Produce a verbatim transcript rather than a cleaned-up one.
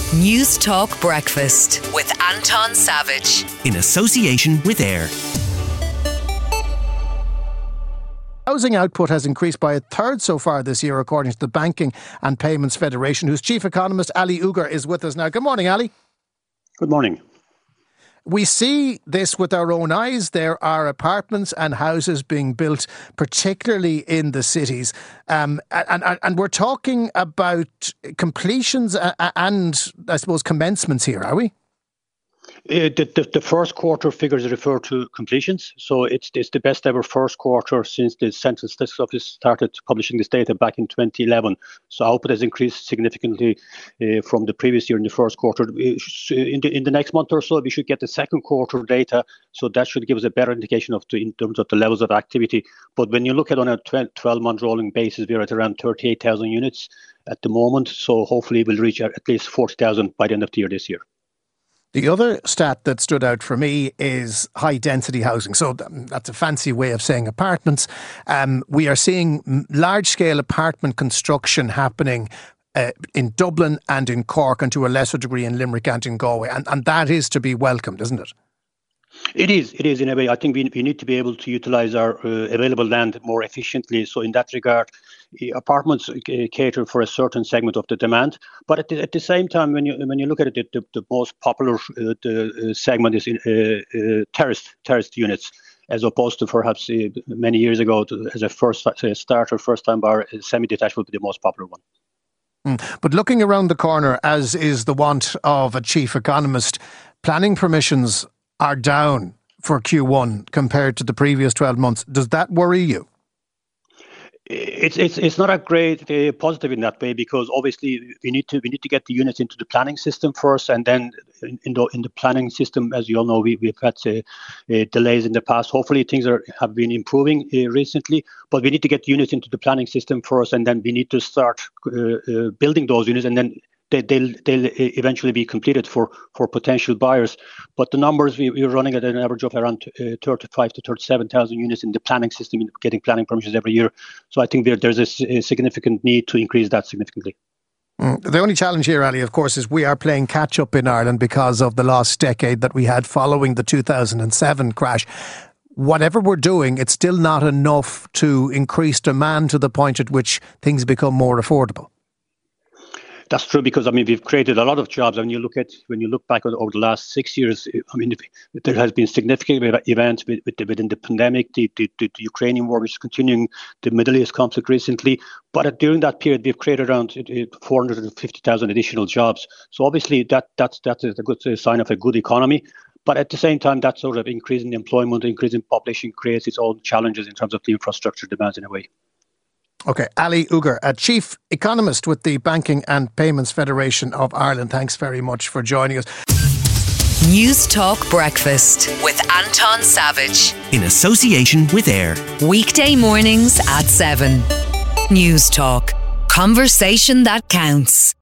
News Talk Breakfast with Anton Savage. In association with AIR. Housing output has increased by a third so far this year, according to the Banking and Payments Federation, whose chief economist, Ali Ugar, is with us now. Good morning, Ali. Good morning. We see this with our own eyes. There are apartments and houses being built, particularly in the cities. Um, and, and, and we're talking about completions and, I suppose, commencements here, are we? Uh, the, the, the first quarter figures refer to completions, so it's, it's the best ever first quarter since the Central Statistics Office started publishing this data back in twenty eleven. So output has increased significantly uh, from the previous year in the first quarter. In the, in the next month or so, we should get the second quarter data, so that should give us a better indication of the, in terms of the levels of activity. But when you look at on a twelve-month rolling basis, we're at around thirty-eight thousand units at the moment, so hopefully we'll reach at least forty thousand by the end of the year this year. The other stat that stood out for me is high density housing. So that's a fancy way of saying apartments. Um, we are seeing large scale apartment construction happening uh, in Dublin and in Cork, and to a lesser degree in Limerick and in Galway. And, and that is to be welcomed, isn't it? It is. It is in a way. I think we, we need to be able to utilise our uh, available land more efficiently. So in that regard, apartments cater for a certain segment of the demand. But at the, at the same time, when you when you look at it, the, the most popular uh, the, uh, segment is in uh, uh, terraced terraced units, as opposed to perhaps uh, many years ago to, as a first uh, starter, first time buyer, semi-detached would be the most popular one. Mm. But looking around the corner, as is the want of a chief economist, planning permissions are down for Q one compared to the previous twelve months. Does that worry you? It's it's it's not a great uh, positive in that way, because obviously we need to we need to get the units into the planning system first, and then in, in the in the planning system, as you all know, we we've had uh, uh, delays in the past. Hopefully things are have been improving uh, recently, but we need to get the units into the planning system first, and then we need to start uh, uh, building those units, and then They, they'll, they'll eventually be completed for, for potential buyers. But the numbers, we, we're running at an average of around uh, thirty-five to thirty-seven thousand units in the planning system, getting planning permissions every year. So I think there, there's a, a significant need to increase that significantly. Mm. The only challenge here, Ali, of course, is we are playing catch-up in Ireland because of the last decade that we had following the two thousand seven crash. Whatever we're doing, it's still not enough to increase demand to the point at which things become more affordable. That's true, because I mean we've created a lot of jobs. When you look at when you look back over the last six years, I mean there has been significant events with, with the, within the pandemic, the, the, the Ukrainian war, which is continuing, the Middle East conflict recently. But at, during that period, we've created around four hundred fifty thousand additional jobs. So obviously that that's that's a good sign of a good economy. But at the same time, that sort of increase in employment, increase in population creates its own challenges in terms of the infrastructure demands in a way. OK, Ali Ugar, a chief economist with the Banking and Payments Federation of Ireland. Thanks very much for joining us. News Talk Breakfast with Anton Savage. In association with AIR. Weekday mornings at seven. News Talk. Conversation that counts.